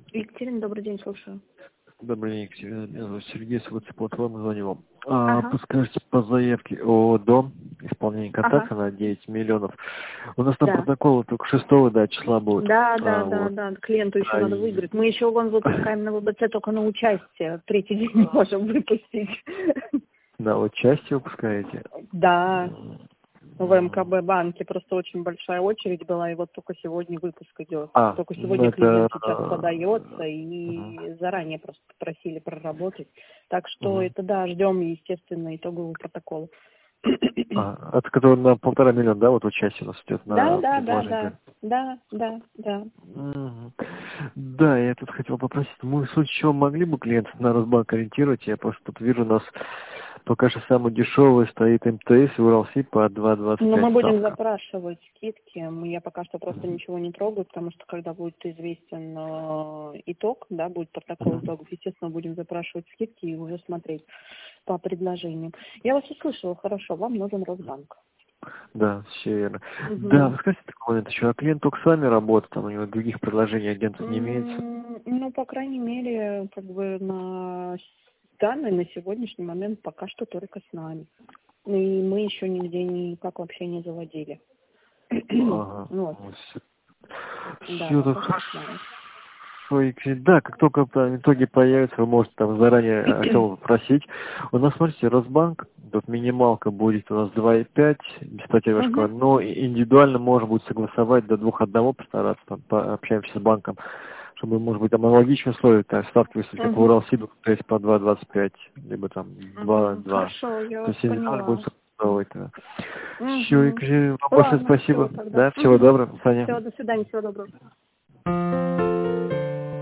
Екатерина, добрый день, слушаю. Добрый день, Екатерина. Меня зовут Сергей, с платформы звоню вам. Ага, Подскажите по заявке о дом, исполнение ага, контракта на 9 миллионов. У нас там да. протокол только 6 да, числа будет. Вот. Да. Клиенту еще А, надо выиграть. Мы еще вон выпускаем на ВБЦ только на участие. Третий день не можем выпустить. да, вот части выпускаете. Да, в Мгм. МКБ банке просто очень большая очередь была, и вот только сегодня выпуск идет. Только Ну сегодня это... клиент сейчас подается, мгм. и заранее просто попросили проработать. Так что Мгм. это, да, ждем, естественно, итогового протокола. Это который на 1,5 миллиона, да, вот участие у нас идет Да, на да, да, предложение. да, да. Мгм. Да, я тут хотел попросить, мы в случае чего могли бы клиентов на Росбанк ориентировать? Я просто тут вижу, у нас пока что самый дешевый стоит МТС и Уралсиб по Но 2,25 мы будем ставка. запрашивать скидки. Я пока что просто ничего не трогаю, потому что когда будет известен итог, да, будет протокол Мгм. итогов, естественно, будем запрашивать скидки и уже смотреть по предложениям. Я вас услышала, хорошо, вам нужен Росбанк. Да, все верно. Да, Угу. вы скажите такой момент еще, а клиент только с вами работает, там у него других предложений агентов не имеется? Ну, по крайней мере, как бы на данный, на сегодняшний момент пока что только с нами. И мы еще нигде никак вообще не заводили. Ага. Вот, да, Все, так пока что с хорошо. нами. Да, как только там итоги появятся, вы можете там заранее о чем попросить. У нас, смотрите, Росбанк, тут минималка будет у нас 2,5 без платежного, Мгм. но индивидуально можно будет согласовать до 2,1 постараться, там, пообщаемся с банком, чтобы, может быть, там аналогичные условия, там, ставки выставить, как у Мгм. Уралсиба, то есть по 2,25, либо там Мгм. 2,2. Хорошо, я То вас есть индивидуально будет поняла. согласовывать. Все, Угу. Екатерина, вам большое Ладно, все спасибо. тогда. Да, всего Угу. доброго, до свидания. Все, до свидания, всего доброго.